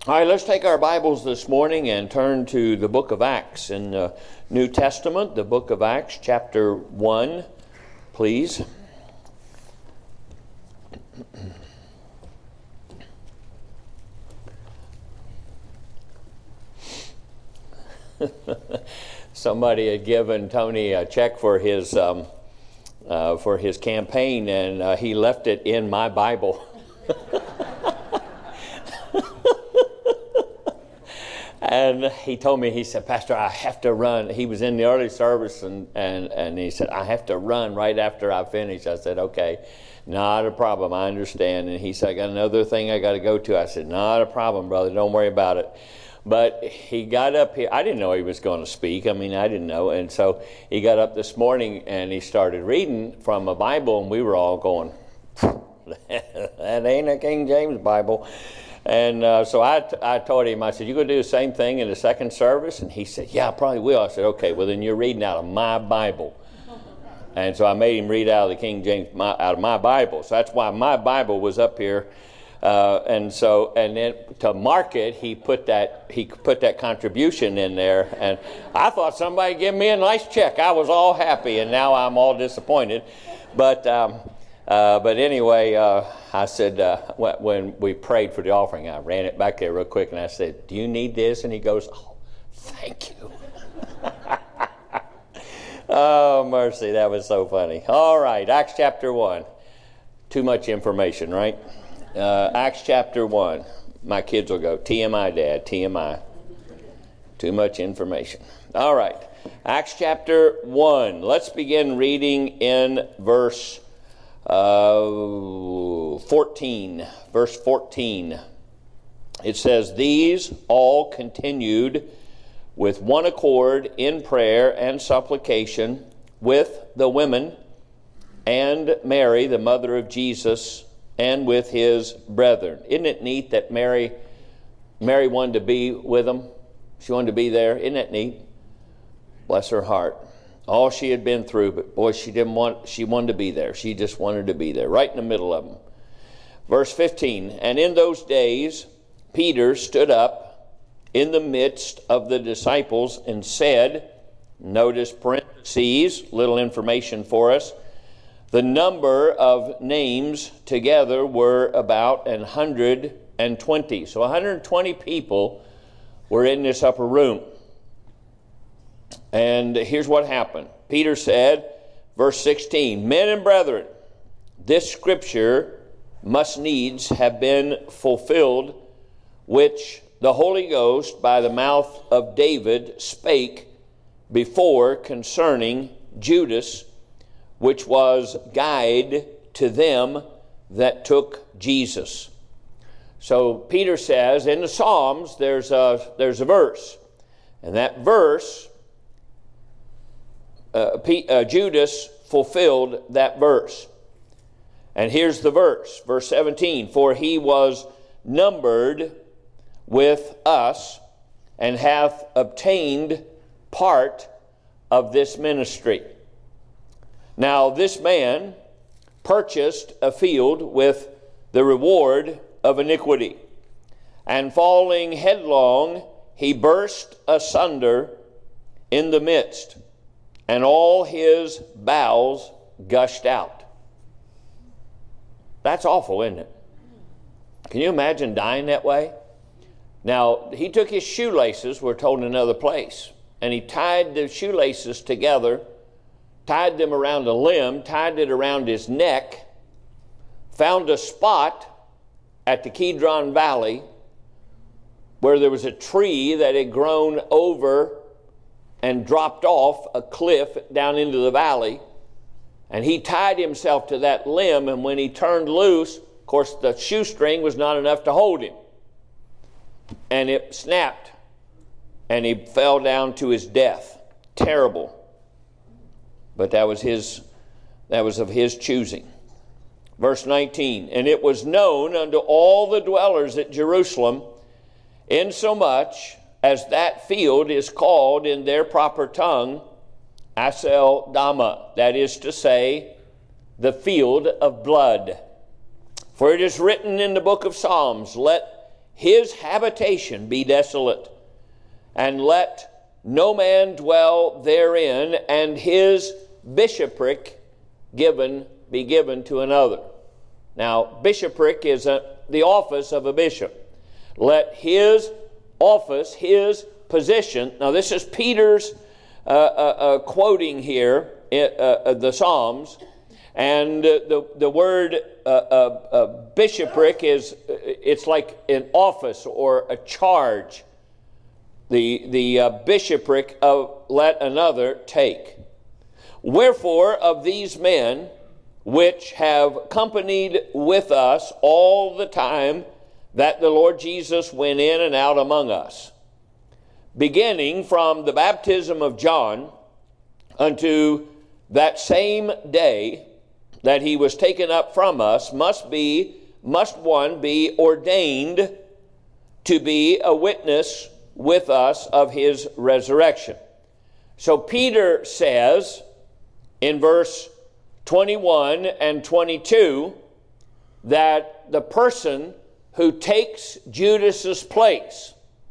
All right, let's take our Bibles this morning and turn to the book of Acts in the New Testament, the book of Acts, chapter 1, please. Somebody had given Tony a check for his campaign, and he left it in my Bible. And he told me, he said, "Pastor, I have to run." He was in the early service, and he said, "I have to run right after I finish." I said, "Okay, not a problem. I understand." And he said, "I got another thing I got to go to." I said, "Not a problem, brother. Don't worry about it." But he got up here. I didn't know he was going to speak. I didn't know. And so he got up this morning, and he started reading from a Bible, and we were all going, "That ain't a King James Bible." And so I told him, I said, "You going to do the same thing in the second service?" And he said, "Yeah, I probably will." I said, "Okay, well then you're reading out of my Bible." And so I made him read out of the King James, out of my Bible. So that's why my Bible was up here. And then to mark it, he put that contribution in there. And I thought somebody gave me a nice check. I was all happy, and now I'm all disappointed. But anyway, I said, when we prayed for the offering, I ran it back there real quick, and I said, "Do you need this?" And he goes, "Oh, thank you." Oh, mercy, that was so funny. All right, Acts chapter 1. Too much information, right? Acts chapter 1. My kids will go, "TMI, Dad, TMI." Too much information. All right, Acts chapter 1. Let's begin reading in verse 14. Verse 14. It says, "These all continued with one accord in prayer and supplication with the women and Mary, the mother of Jesus, and with his brethren." Isn't it neat that Mary wanted to be with them? She wanted to be there. Isn't that neat? Bless her heart. All she had been through, but boy, she wanted to be there. She just wanted to be there, right in the middle of them. Verse 15, "And in those days Peter stood up in the midst of the disciples and said," notice parentheses, little information for us, "the number of names together were about 120. So 120 people were in this upper room. And here's what happened. Peter said, verse 16, "Men and brethren, this scripture must needs have been fulfilled, which the Holy Ghost by the mouth of David spake before concerning Judas, which was guide to them that took Jesus." So Peter says in the Psalms there's a verse, and that verse Judas fulfilled that verse. And here's the verse, verse 17, "For he was numbered with us and hath obtained part of this ministry." Now this man purchased a field with the reward of iniquity, and falling headlong, he burst asunder in the midst, and all his bowels gushed out. That's awful, isn't it? Can you imagine dying that way? Now, he took his shoelaces, we're told in another place, and he tied the shoelaces together, tied them around a limb, tied it around his neck, found a spot at the Kidron Valley where there was a tree that had grown over and dropped off a cliff down into the valley, and he tied himself to that limb, and when he turned loose, of course the shoestring was not enough to hold him, and it snapped, and he fell down to his death. Terrible. But that was of his choosing. Verse 19, "And it was known unto all the dwellers at Jerusalem, insomuch as that field is called in their proper tongue Asel Dama," that is to say, the field of blood. "For it is written in the book of Psalms, Let his habitation be desolate, and let no man dwell therein, and his bishopric be given to another. Now, bishopric is the office of a bishop. Let his office, his position, now this is Peter's quoting here, the Psalms, and the word bishopric it's like an office or a charge. The bishopric of let another take. Wherefore of these men which have companied with us all the time that the Lord Jesus went in and out among us, beginning from the baptism of John unto that same day that he was taken up from us, must one be ordained to be a witness with us of his resurrection. So Peter says in verse 21 and 22 that the person who takes Judas's place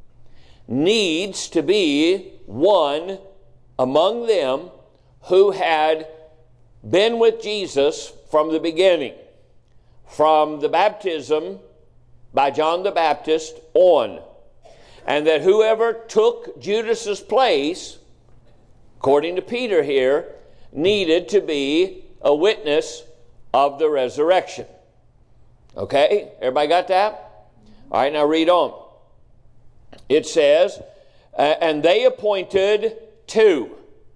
needs to be one among them who had been with Jesus from the beginning, from the baptism by John the Baptist on, and that whoever took Judas's place, according to Peter here, needed to be a witness of the resurrection. Okay, everybody got that? All right, now read on. It says, and they appointed two,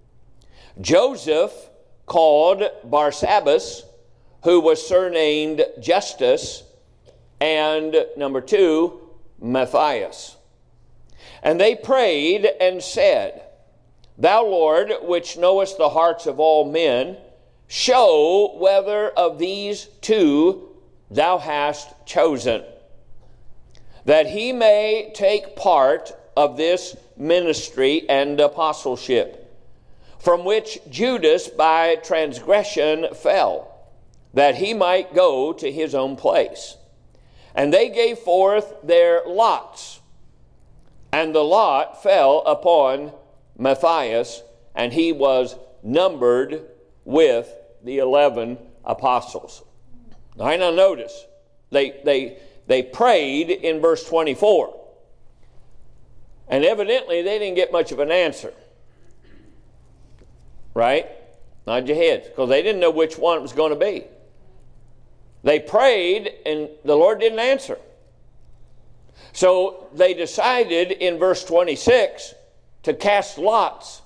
Joseph, called Barsabbas, who was surnamed Justus, and number two, Matthias. And they prayed and said, Thou, Lord, which knowest the hearts of all men, show whether of these two thou hast chosen, that he may take part of this ministry and apostleship, from which Judas by transgression fell, that he might go to his own place. And they gave forth their lots, and the lot fell upon Matthias, and he was numbered with the 11 apostles. All right, now notice, they prayed in verse 24. And evidently they didn't get much of an answer. Right? Nod your heads, because they didn't know which one it was going to be. They prayed and the Lord didn't answer. So they decided in verse 26 to cast lots.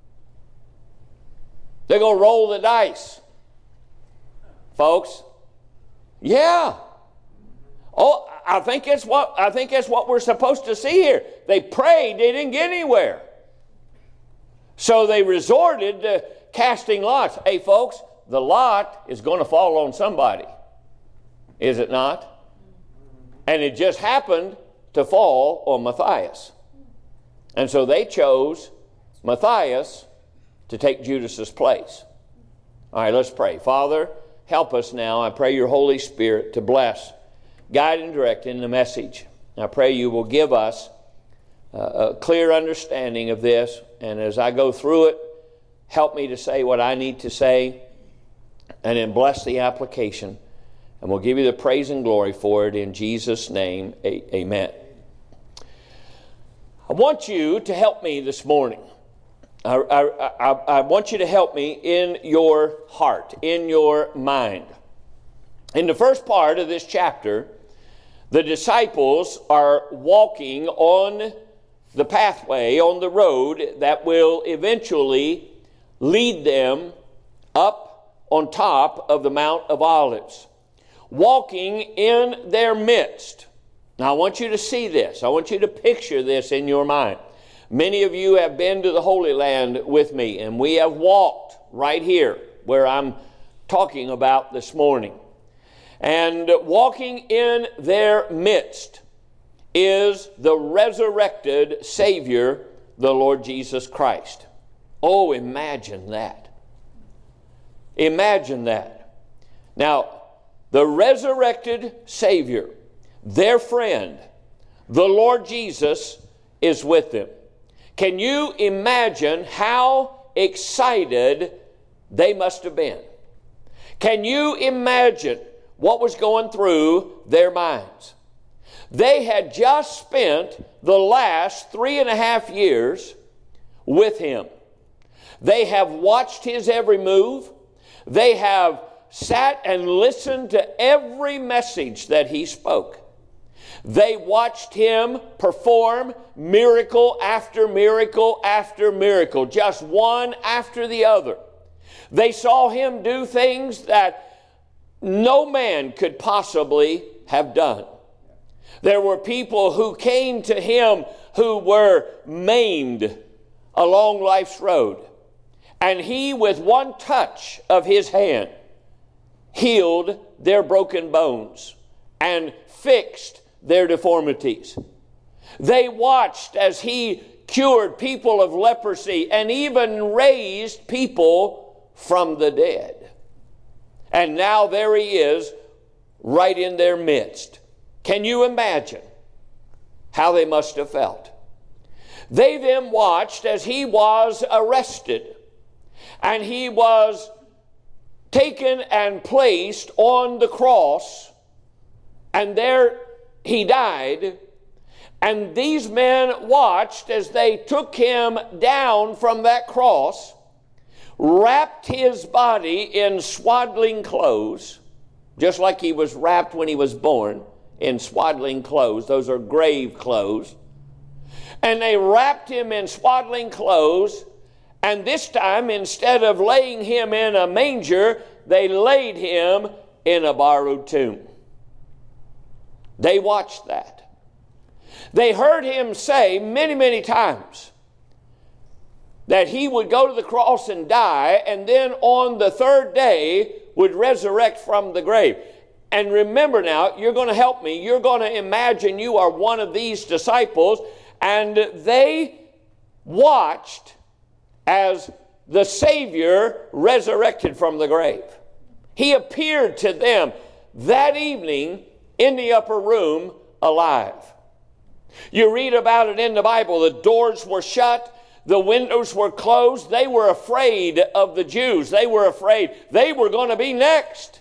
They're going to roll the dice. Folks. Yeah. Oh, I think that's what we're supposed to see here. They prayed, they didn't get anywhere. So they resorted to casting lots. Hey, folks, the lot is going to fall on somebody. Is it not? And it just happened to fall on Matthias. And so they chose Matthias to take Judas's place. All right, let's pray. Father, help us now. I pray your Holy Spirit to bless, guide, and direct in the message. I pray you will give us a clear understanding of this. And as I go through it, help me to say what I need to say, and then bless the application. And we'll give you the praise and glory for it in Jesus' name. Amen. I want you to help me this morning. I want you to help me in your heart, in your mind. In the first part of this chapter, the disciples are walking on the pathway, on the road that will eventually lead them up on top of the Mount of Olives. Walking in their midst. Now I want you to see this. I want you to picture this in your mind. Many of you have been to the Holy Land with me, and we have walked right here where I'm talking about this morning. And walking in their midst is the resurrected Savior, the Lord Jesus Christ. Oh, imagine that. Imagine that. Now, the resurrected Savior, their friend, The Lord Jesus is with them. Can you imagine how excited they must have been? Can you imagine what was going through their minds? They had just spent the last 3.5 years with him. They have watched his every move. They have sat and listened to every message that he spoke. They watched him perform miracle after miracle after miracle, just one after the other. They saw him do things that no man could possibly have done. There were people who came to him who were maimed along life's road. And he, with one touch of his hand, healed their broken bones and fixed their deformities. They watched as he cured people of leprosy and even raised people from the dead. And now there he is, right in their midst. Can you imagine how they must have felt? They then watched as he was arrested and he was taken and placed on the cross, and there he died. And these men watched as they took him down from that cross, wrapped his body in swaddling clothes, just like he was wrapped when he was born in swaddling clothes. Those are grave clothes. And they wrapped him in swaddling clothes, and this time, instead of laying him in a manger, they laid him in a borrowed tomb. They watched that. They heard him say many, many times that he would go to the cross and die, and then on the third day would resurrect from the grave. And remember now, you're going to help me. You're going to imagine you are one of these disciples, and they watched as the Savior resurrected from the grave. He appeared to them that evening in the upper room alive. You read about it in the Bible. The doors were shut. The windows were closed. They were afraid of the Jews. They were afraid they were going to be next.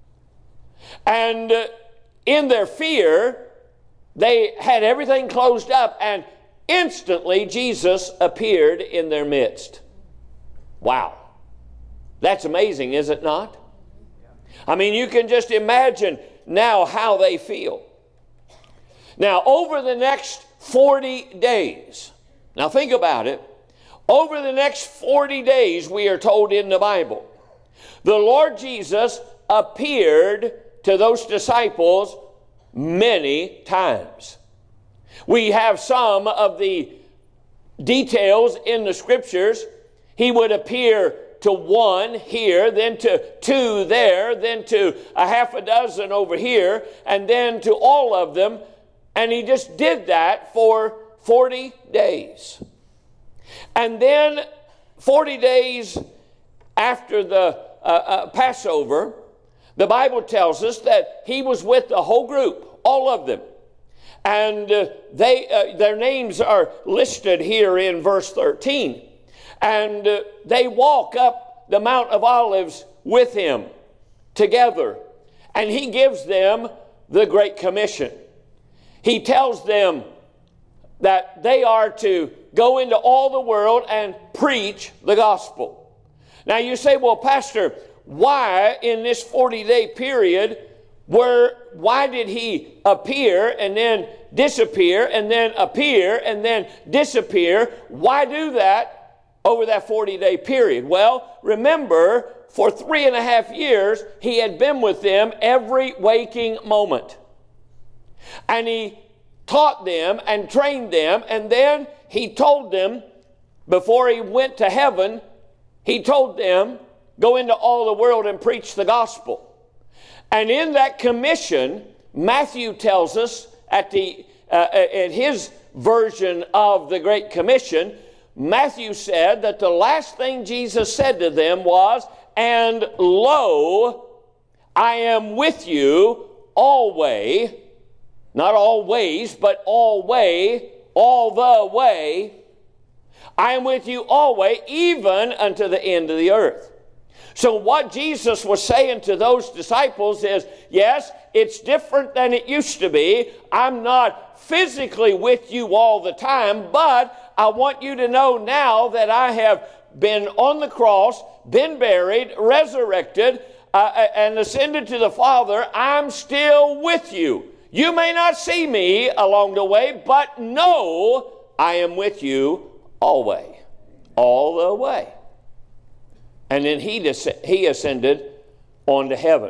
And in their fear, they had everything closed up, and instantly Jesus appeared in their midst. Wow. That's amazing, is it not? I mean, you can just imagine now how they feel. Now, over the next 40 days, now think about it. Over the next 40 days, we are told in the Bible, the Lord Jesus appeared to those disciples many times. We have some of the details in the scriptures. He would appear to one here, then to two there, then to a half a dozen over here, and then to all of them. And he just did that for 40 days. And then 40 days after the Passover, the Bible tells us that he was with the whole group, all of them. And their names are listed here in verse 13. And they walk up the Mount of Olives with him together. And he gives them the Great Commission. He tells them that they are to go into all the world and preach the gospel. Now you say, well, Pastor, why in this 40-day period, why did he appear and then disappear and then appear and then disappear? Why do that over that 40-day period? Well, remember, for 3.5 years, he had been with them every waking moment. And he taught them and trained them, and then he told them, before he went to heaven, he told them, go into all the world and preach the gospel. And in that commission, Matthew tells us in his version of the Great Commission, Matthew said that the last thing Jesus said to them was, and lo, I am with you always not always, but alway, all the way. I am with you always, even unto the end of the earth. So what Jesus was saying to those disciples is, yes, it's different than it used to be. I'm not physically with you all the time, but I want you to know now that I have been on the cross, been buried, resurrected, and ascended to the Father. I'm still with you. You may not see me along the way, but know I am with you always, all the way. And then he ascended on to heaven.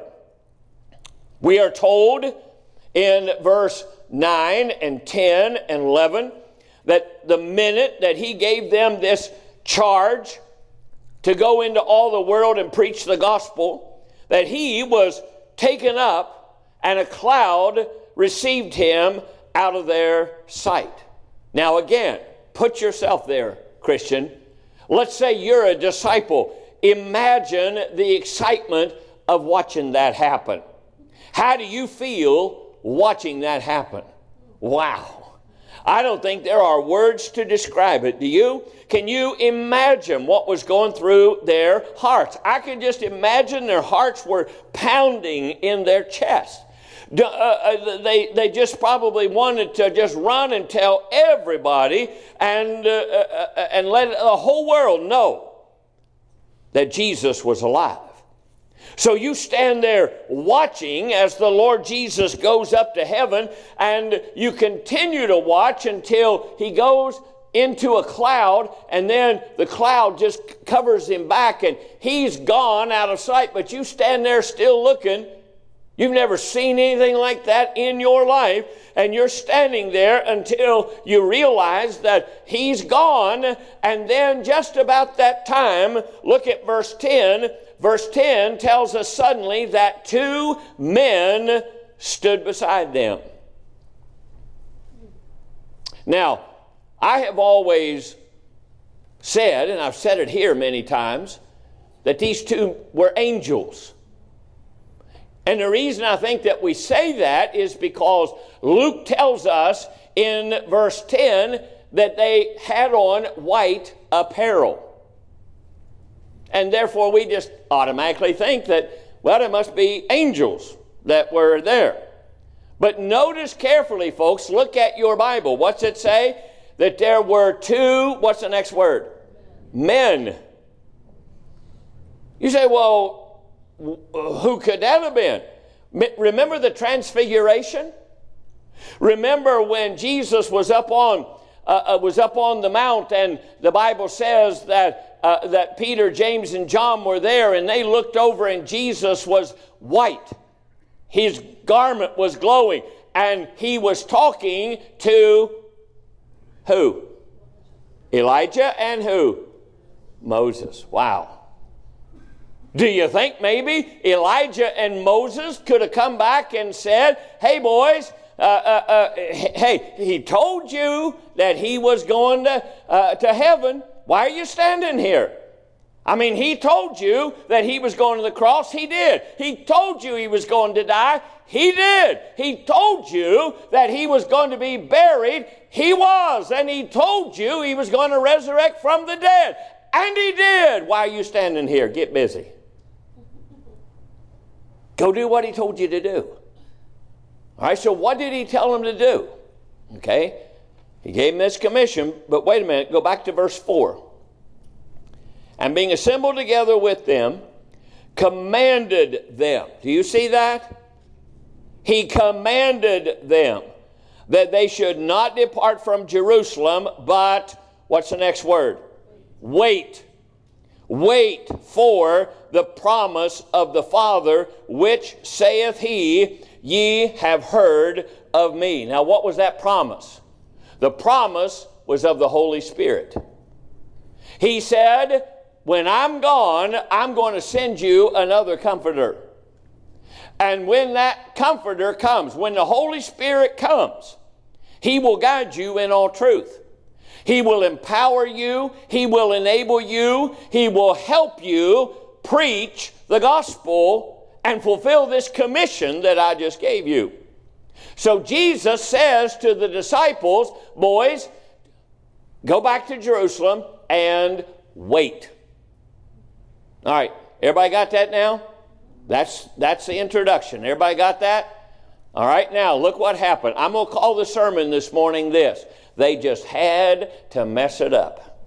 We are told in verse 9 and 10 and 11 that the minute that he gave them this charge to go into all the world and preach the gospel, that he was taken up and a cloud received him out of their sight. Now again, put yourself there, Christian. Let's say you're a disciple. Imagine the excitement of watching that happen. How do you feel watching that happen? Wow. I don't think there are words to describe it. Do you? Can you imagine what was going through their hearts? I can just imagine their hearts were pounding in their chest. They just probably wanted to just run and tell everybody and let the whole world know that Jesus was alive. So you stand there watching as the Lord Jesus goes up to heaven, and you continue to watch until he goes into a cloud, and then the cloud just covers him back and he's gone out of sight, but you stand there still looking. You've never seen anything like that in your life, and you're standing there until you realize that he's gone. And then just about that time, look at verse 10. Verse 10 tells us suddenly that two men stood beside them. Now, I have always said, and I've said it here many times, that these two were angels. And the reason I think that we say that is because Luke tells us in verse 10 that they had on white apparel. And therefore we just automatically think that, well, it must be angels that were there. But notice carefully, folks, look at your Bible. What's it say? That there were two, what's the next word? Men. You say, well, who could that have been? Remember the transfiguration? Remember when Jesus was up on the mount, and the Bible says that Peter, James, and John were there, and they looked over, and Jesus was white. His garment was glowing, and he was talking to who? Elijah and who? Moses. Wow. Do you think maybe Elijah and Moses could have come back and said, hey boys, hey, he told you that he was going to heaven. Why are you standing here? I mean, he told you that he was going to the cross. He did. He told you he was going to die. He did. He told you that he was going to be buried. He was. And he told you he was going to resurrect from the dead. And he did. Why are you standing here? Get busy. Go do what he told you to do. All right, so what did he tell them to do? Okay, he gave them this commission, but wait a minute, go back to verse 4. And being assembled together with them, commanded them. Do you see that? He commanded them that they should not depart from Jerusalem, but, what's the next word? Wait. Wait for the promise of the Father, which saith he, ye have heard of me. Now, what was that promise? The promise was of the Holy Spirit. He said, when I'm gone, I'm going to send you another comforter. And when that comforter comes, when the Holy Spirit comes, he will guide you in all truth. He will empower you. He will enable you. He will help you preach the gospel and fulfill this commission that I just gave you. So Jesus says to the disciples, boys, go back to Jerusalem and wait. All right, everybody got that now? That's the introduction. Everybody got that? All right, now look what happened. I'm going to call the sermon this morning this. They just had to mess it up.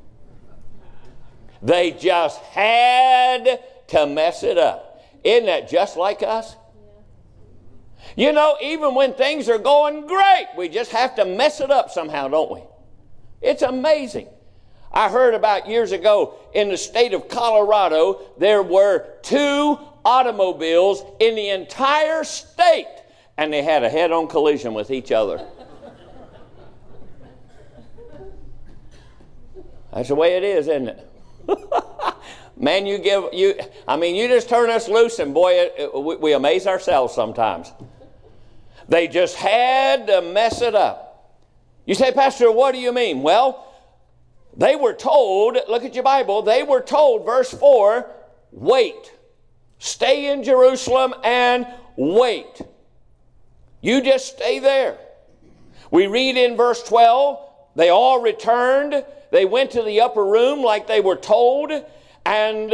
They just had to mess it up. Isn't that just like us? You know, even when things are going great, we just have to mess it up somehow, don't we? It's amazing. I heard about years ago in the state of Colorado, there were 2 automobiles in the entire state, and they had a head-on collision with each other. That's the way it is, isn't it? Man, you just turn us loose, and boy, we amaze ourselves sometimes. They just had to mess it up. You say, Pastor, what do you mean? Well, they were told, look at your Bible, they were told, verse 4, wait. Stay in Jerusalem and wait. You just stay there. We read in verse 12, they all returned. They went to the upper room like they were told, and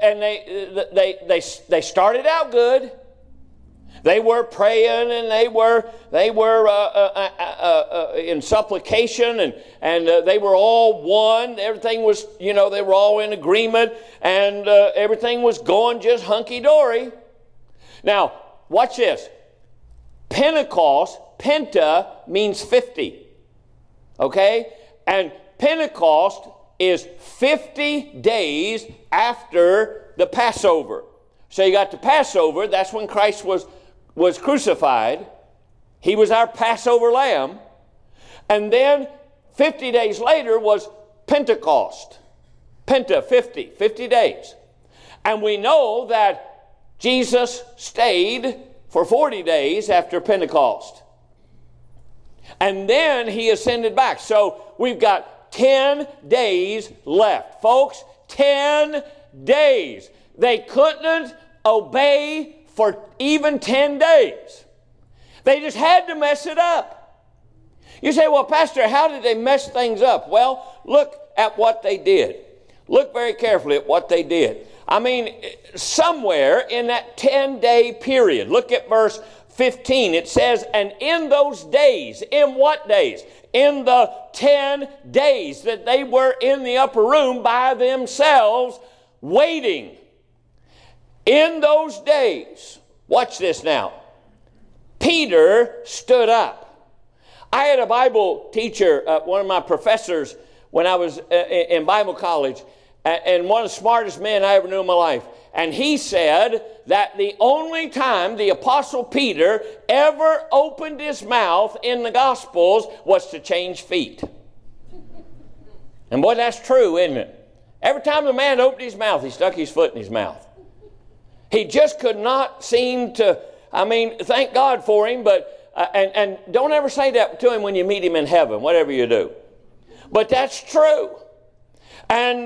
they started out good. They were praying, and they were in supplication, and they were all one. Everything was, they were all in agreement, and everything was going just hunky-dory. Now, watch this. Pentecost, penta means 50, okay? And Pentecost is 50 days after the Passover. So you got the Passover, that's when Christ was crucified. He was our Passover lamb. And then 50 days later was Pentecost. Penta, 50 days. And we know that Jesus stayed for 40 days after Pentecost. And then he ascended back. So we've got 10 days left. Folks, 10 days. They couldn't obey for even 10 days. They just had to mess it up. You say, well, Pastor, how did they mess things up? Well, look at what they did. Look very carefully at what they did. I mean, somewhere in that 10-day period, look at verse 15. It says, and in those days, in what days? In the 10 days that they were in the upper room by themselves waiting. In those days, watch this now, Peter stood up. I had a Bible teacher, one of my professors, when I was in Bible college, and one of the smartest men I ever knew in my life. And he said that the only time the Apostle Peter ever opened his mouth in the Gospels was to change feet. And boy, that's true, isn't it? Every time the man opened his mouth, he stuck his foot in his mouth. He just could not seem to, thank God for him, but, and don't ever say that to him when you meet him in heaven, whatever you do. But that's true. And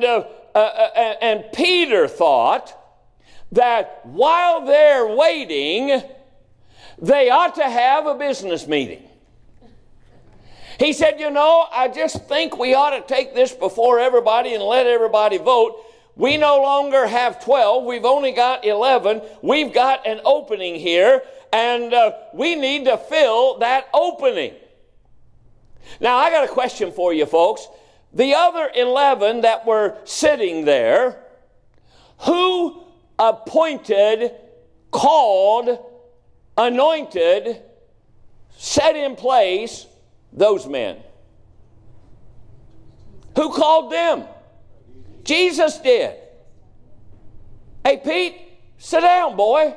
Peter thought that while they're waiting, they ought to have a business meeting. He said, I just think we ought to take this before everybody and let everybody vote. We no longer have 12. We've only got 11. We've got an opening here, and we need to fill that opening. Now, I got a question for you, folks. The other 11 that were sitting there, who appointed, called, anointed, set in place those men? Who called them? Jesus did. Hey, Pete, sit down, boy.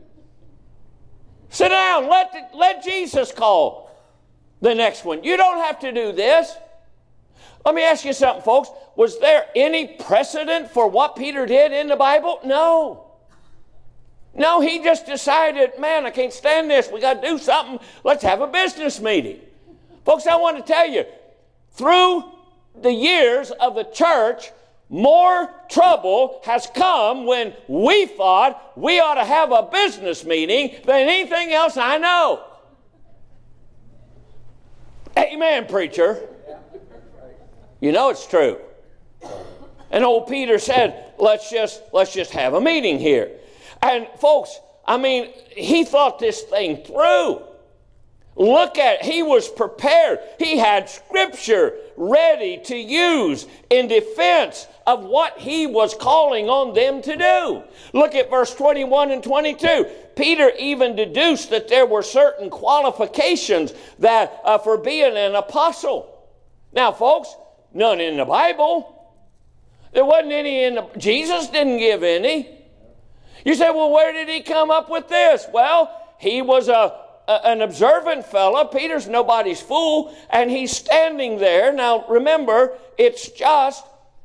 Sit down. Let Jesus call the next one. You don't have to do this. Let me ask you something, folks. Was there any precedent for what Peter did in the Bible? No. No, he just decided, man, I can't stand this. We got to do something. Let's have a business meeting. Folks, I want to tell you, through the years of the church, more trouble has come when we thought we ought to have a business meeting than anything else I know. Amen, preacher. You know it's true. And old Peter said, let's just have a meeting here. And folks, I mean, he thought this thing through. Look at it. He was prepared. He had Scripture ready to use in defense of what he was calling on them to do. Look at verse 21 and 22. Peter even deduced that there were certain qualifications that for being an apostle. Now, folks, none in the Bible. There wasn't any in the... Jesus didn't give any. You say, well, where did he come up with this? Well, he was an observant fella. Peter's nobody's fool, and he's standing there. Now, remember, it's just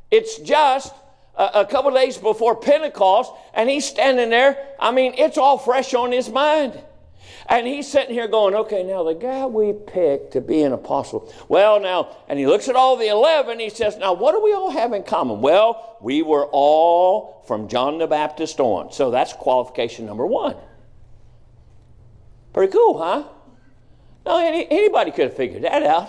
a couple days before Pentecost, and he's standing there. I mean, it's all fresh on his mind. And he's sitting here going, okay, now the guy we picked to be an apostle. Well, now, and he looks at all the 11, he says, now what do we all have in common? Well, we were all from John the Baptist on. So that's qualification number one. Pretty cool, huh? No, anybody could have figured that out.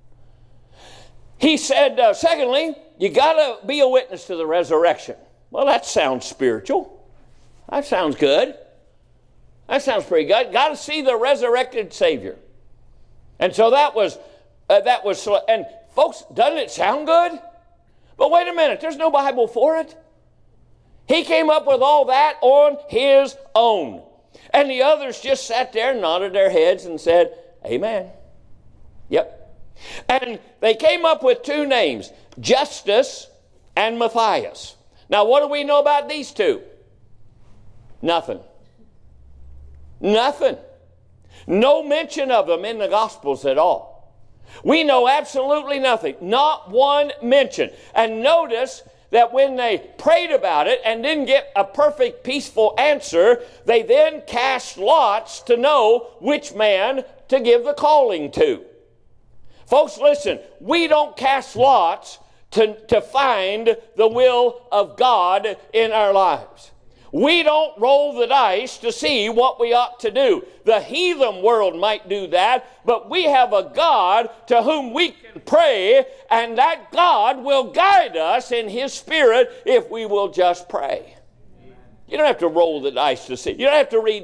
He said, secondly, you got to be a witness to the resurrection. Well, that sounds spiritual. That sounds good. That sounds pretty good. Got to see the resurrected Savior. And so that was, and folks, doesn't it sound good? But wait a minute, there's no Bible for it. He came up with all that on his own. And the others just sat there, nodded their heads, and said, amen. Yep. And they came up with two names, Justus and Matthias. Now, what do we know about these two? Nothing. Nothing. No mention of them in the Gospels at all. We know absolutely nothing. Not one mention. And notice that when they prayed about it and didn't get a perfect, peaceful answer, they then cast lots to know which man to give the calling to. Folks, listen, we don't cast lots to find the will of God in our lives. We don't roll the dice to see what we ought to do. The heathen world might do that, but we have a God to whom we can pray, and that God will guide us in His Spirit if we will just pray. You don't have to roll the dice to see. You don't have to read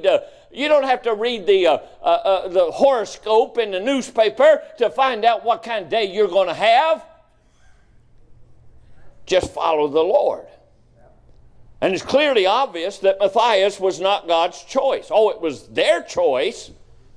the horoscope in the newspaper to find out what kind of day you're going to have. Just follow the Lord. And it's clearly obvious that Matthias was not God's choice. Oh, it was their choice.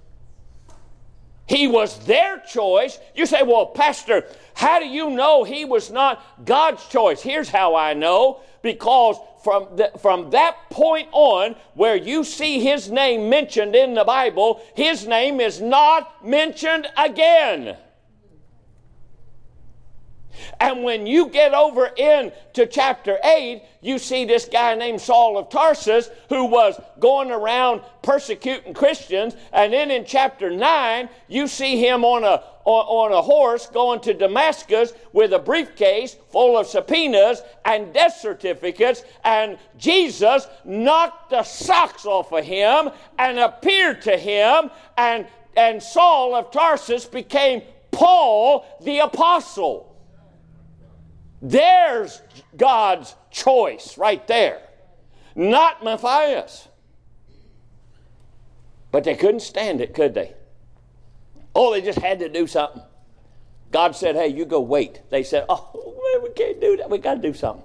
He was their choice. You say, well, Pastor, how do you know he was not God's choice? Here's how I know. Because from that point on, where you see his name mentioned in the Bible, his name is not mentioned again. And when you get over into chapter 8, you see this guy named Saul of Tarsus who was going around persecuting Christians. And then in chapter 9, you see him on a horse going to Damascus with a briefcase full of subpoenas and death certificates. And Jesus knocked the socks off of him and appeared to him. And Saul of Tarsus became Paul the Apostle. There's God's choice right there. Not Matthias. But they couldn't stand it, could they? Oh, they just had to do something. God said, hey, you go wait. They said, oh, we can't do that. We got to do something.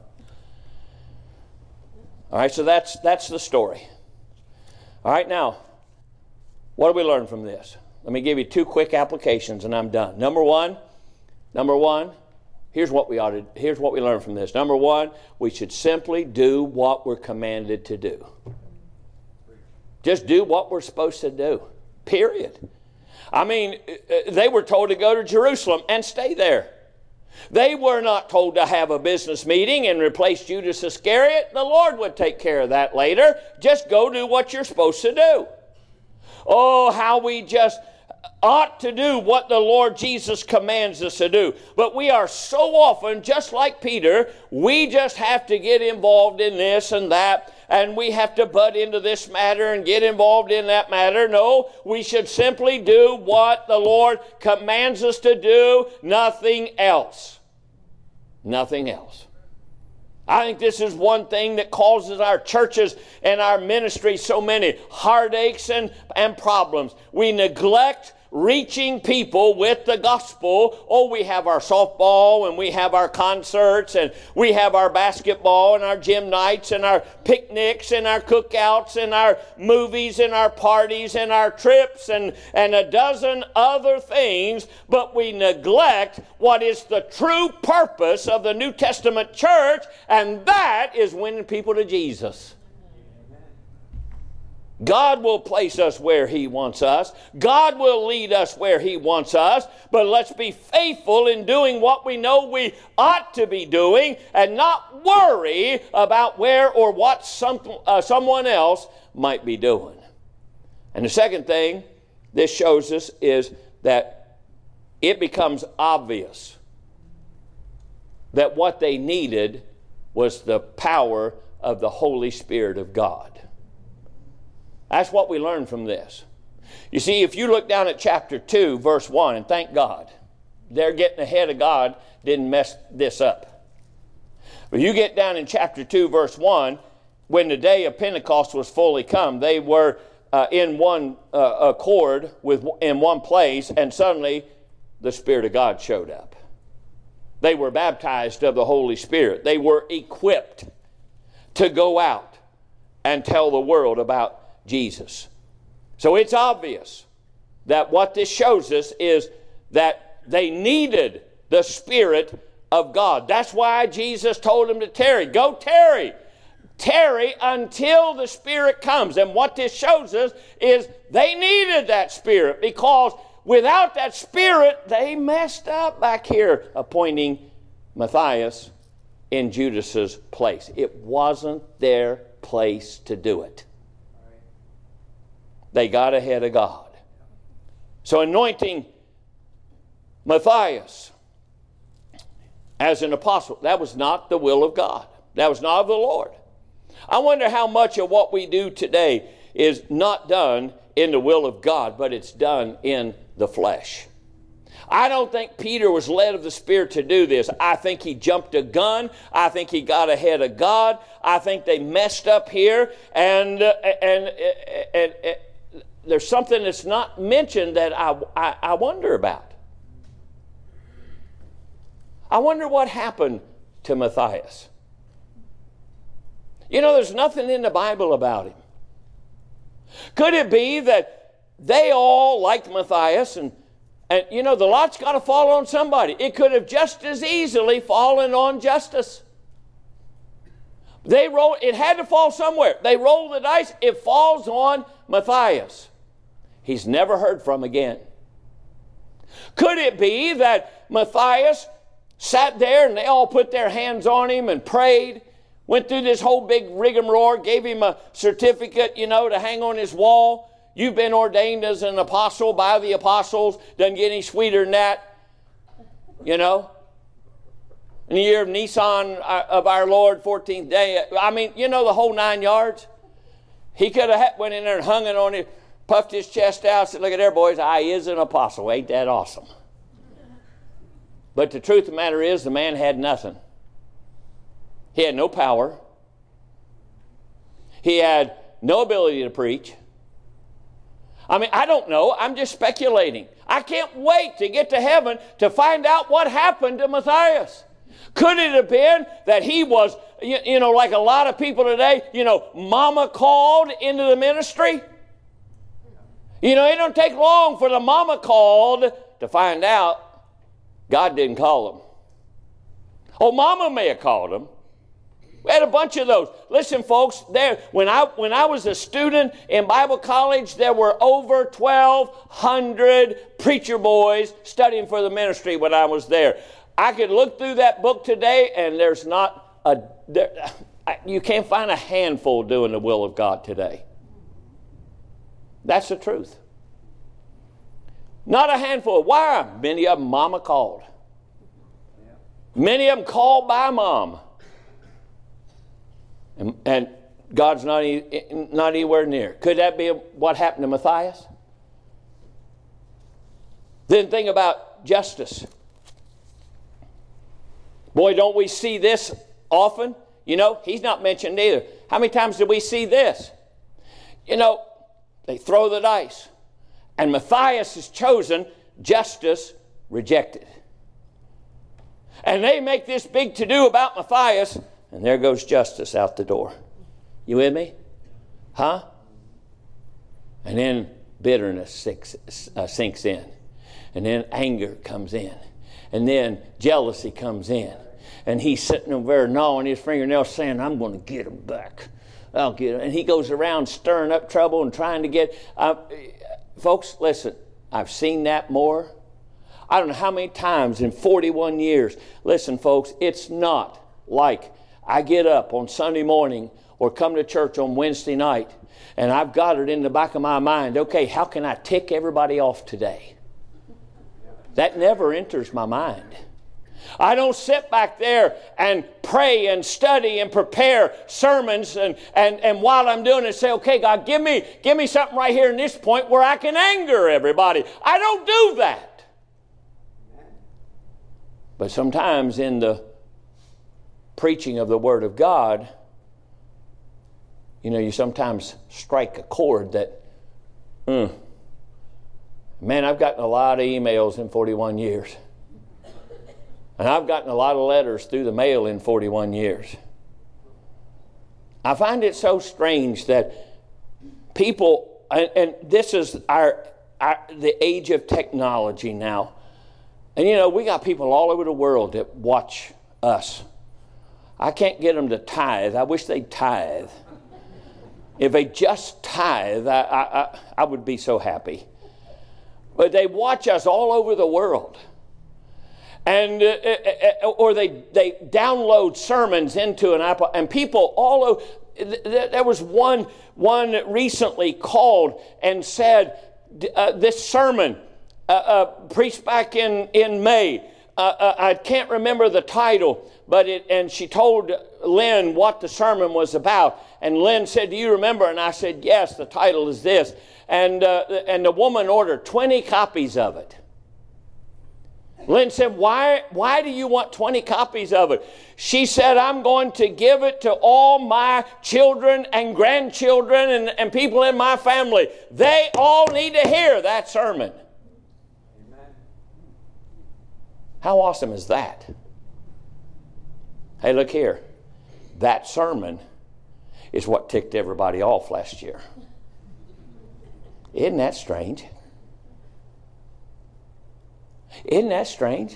All right, so that's the story. All right, now, what do we learn from this? Let me give you two quick applications and I'm done. Number one, here's what we learn from this. Number one, we should simply do what we're commanded to do. Just do what we're supposed to do. Period. I mean, they were told to go to Jerusalem and stay there. They were not told to have a business meeting and replace Judas Iscariot. The Lord would take care of that later. Just go do what you're supposed to do. Oh, how we just ought to do what the Lord Jesus commands us to do. But we are so often, just like Peter, we just have to get involved in this and that, and we have to butt into this matter and get involved in that matter. No, we should simply do what the Lord commands us to do, nothing else. Nothing else. I think this is one thing that causes our churches and our ministry so many heartaches and problems. We neglect reaching people with the gospel. Oh, we have our softball and we have our concerts and we have our basketball and our gym nights and our picnics and our cookouts and our movies and our parties and our trips and a dozen other things, but we neglect what is the true purpose of the New Testament church, and that is winning people to Jesus. God will place us where He wants us. God will lead us where He wants us. But let's be faithful in doing what we know we ought to be doing and not worry about where or what someone else might be doing. And the second thing this shows us is that it becomes obvious that what they needed was the power of the Holy Spirit of God. That's what we learn from this. You see, if you look down at chapter 2, verse 1, and thank God, they're getting ahead of God, didn't mess this up. But you get down in chapter 2, verse 1, when the day of Pentecost was fully come, they were in one accord in one place, and suddenly the Spirit of God showed up. They were baptized of the Holy Spirit. They were equipped to go out and tell the world about Jesus. So it's obvious that what this shows us is that they needed the Spirit of God. That's why Jesus told them to tarry. Go tarry. Tarry until the Spirit comes. And what this shows us is they needed that Spirit, because without that Spirit, they messed up back here appointing Matthias in Judas's place. It wasn't their place to do it. They got ahead of God. So anointing Matthias as an apostle, that was not the will of God. That was not of the Lord. I wonder how much of what we do today is not done in the will of God, but it's done in the flesh. I don't think Peter was led of the Spirit to do this. I think he jumped a gun. I think he got ahead of God. I think they messed up here, and there's something that's not mentioned that I wonder about. I wonder what happened to Matthias. You know, there's nothing in the Bible about him. Could it be that they all liked Matthias, and you know, the lot's got to fall on somebody. It could have just as easily fallen on Justus. It had to fall somewhere. They roll the dice. It falls on Matthias. He's never heard from again. Could it be that Matthias sat there and they all put their hands on him and prayed, went through this whole big rigmarole, gave him a certificate, to hang on his wall? You've been ordained as an apostle by the apostles. Doesn't get any sweeter than that, In the year of Nisan of our Lord, 14th day. I mean, the whole 9 yards. He could have went in there and hung it on him, puffed his chest out, said, "Look at there, boys, I is an apostle." Ain't that awesome? But the truth of the matter is, the man had nothing. He had no power. He had no ability to preach. I mean, I don't know. I'm just speculating. I can't wait to get to heaven to find out what happened to Matthias. Could it have been that he was, like a lot of people today, mama called into the ministry? It don't take long for the mama called to find out God didn't call them. Oh, mama may have called them. We had a bunch of those. Listen, folks, when I was a student in Bible college, there were over 1,200 preacher boys studying for the ministry when I was there. I could look through that book today, and there's not you can't find a handful doing the will of God today. That's the truth. Not a handful. Why? Many of them mama called. Many of them called by mom. And God's not anywhere near. Could that be what happened to Matthias? Then think about Justus. Boy, don't we see this often? You know, he's not mentioned either. How many times did we see this? You know, they throw the dice. And Matthias is chosen, Justus rejected. And they make this big to-do about Matthias, and there goes Justus out the door. You with me? Huh? And then bitterness sinks in. And then anger comes in. And then jealousy comes in. And he's sitting over there gnawing his fingernails saying, I'm going to get him back. I'll get him. And he goes around stirring up trouble and trying to get... folks, listen, I've seen that more. I don't know how many times in 41 years. Listen, folks, it's not like I get up on Sunday morning or come to church on Wednesday night and I've got it in the back of my mind, okay, how can I tick everybody off today? That never enters my mind. I don't sit back there and pray and study and prepare sermons and while I'm doing it say, okay, God, give me something right here in this point where I can anger everybody. I don't do that. But sometimes in the preaching of the Word of God, you know, you sometimes strike a chord that, man, I've gotten a lot of emails in 41 years. And I've gotten a lot of letters through the mail in 41 years. I find it so strange that people, and this is the age of technology now. And you know, we got people all over the world that watch us. I can't get them to tithe. I wish they'd tithe. If they just tithe, I would be so happy. But they watch us all over the world. And or they download sermons into an Apple, and people all over. There was one recently called and said, this sermon preached back in May. I can't remember the title, and she told Lynn what the sermon was about. And Lynn said, do you remember? And I said, yes, the title is this. And the woman ordered 20 copies of it. Lynn said, why do you want 20 copies of it? She said, I'm going to give it to all my children and grandchildren and people in my family. They all need to hear that sermon. Amen. How awesome is that? Hey, look here. That sermon is what ticked everybody off last year. Isn't that strange? Isn't that strange?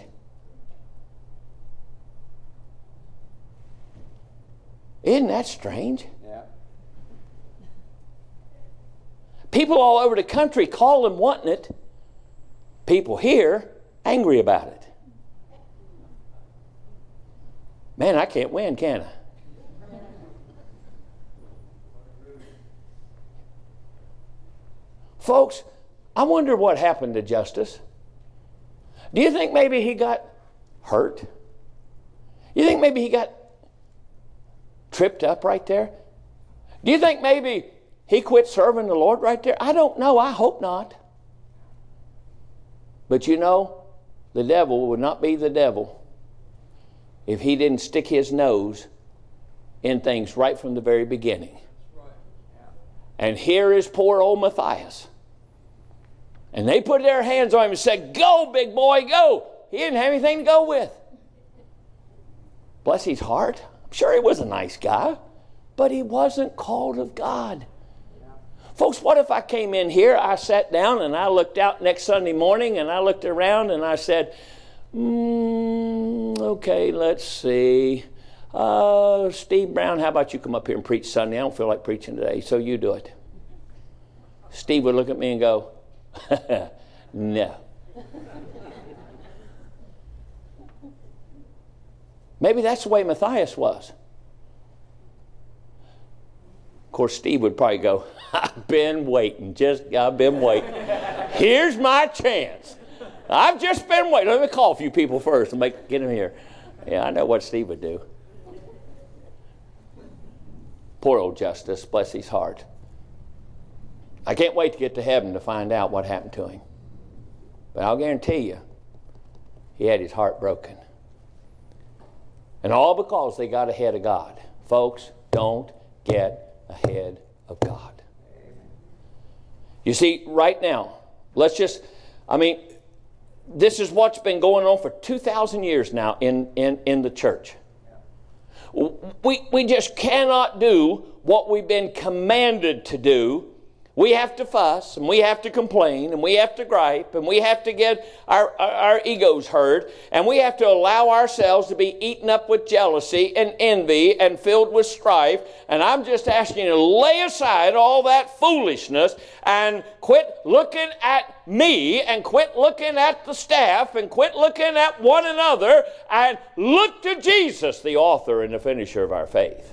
Isn't that strange? Yeah. People all over the country call them wanting it. People here angry about it. Man, I can't win, can I? Folks, I wonder what happened to Justus. Do you think maybe he got hurt? You think maybe he got tripped up right there? Do you think maybe he quit serving the Lord right there? I don't know. I hope not. But you know, the devil would not be the devil if he didn't stick his nose in things right from the very beginning. And here is poor old Matthias. And they put their hands on him and said, go, big boy, go. He didn't have anything to go with. Bless his heart. I'm sure he was a nice guy, but he wasn't called of God. Yeah. Folks, what if I came in here, I sat down and I looked out next Sunday morning and I looked around and I said, okay, let's see. Steve Brown, how about you come up here and preach Sunday? I don't feel like preaching today, so you do it. Steve would look at me and go, no. Maybe that's the way Matthias was. Of course, Steve would probably go, I've been waiting. I've been waiting. Here's my chance. I've just been waiting. Let me call a few people first and get them here. Yeah, I know what Steve would do. Poor old Justice, bless his heart. I can't wait to get to heaven to find out what happened to him. But I'll guarantee you, he had his heart broken. And all because they got ahead of God. Folks, don't get ahead of God. You see, right now, this is what's been going on for 2,000 years now in the church. We just cannot do what we've been commanded to do. We have to fuss, and we have to complain, and we have to gripe, and we have to get our egos hurt, and we have to allow ourselves to be eaten up with jealousy and envy and filled with strife. And I'm just asking you to lay aside all that foolishness and quit looking at me and quit looking at the staff and quit looking at one another and look to Jesus, the author and the finisher of our faith.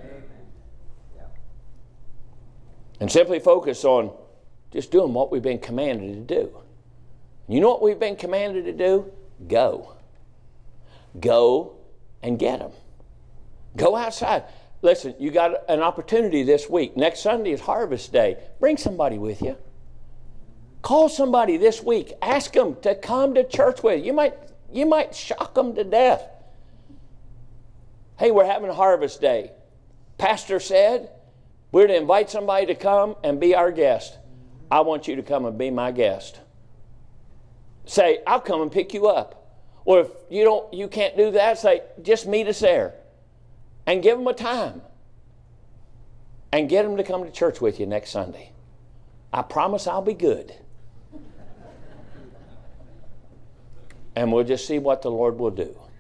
And simply focus on just doing what we've been commanded to do. You know what we've been commanded to do? Go. Go and get them. Go outside. Listen, you got an opportunity this week. Next Sunday is Harvest Day. Bring somebody with you. Call somebody this week. Ask them to come to church with you. You might shock them to death. Hey, we're having a Harvest Day. Pastor said we're to invite somebody to come and be our guest. I want you to come and be my guest. Say, I'll come and pick you up. Or if you can't do that, say, just meet us there. And give them a time. And get them to come to church with you next Sunday. I promise I'll be good. And we'll just see what the Lord will do.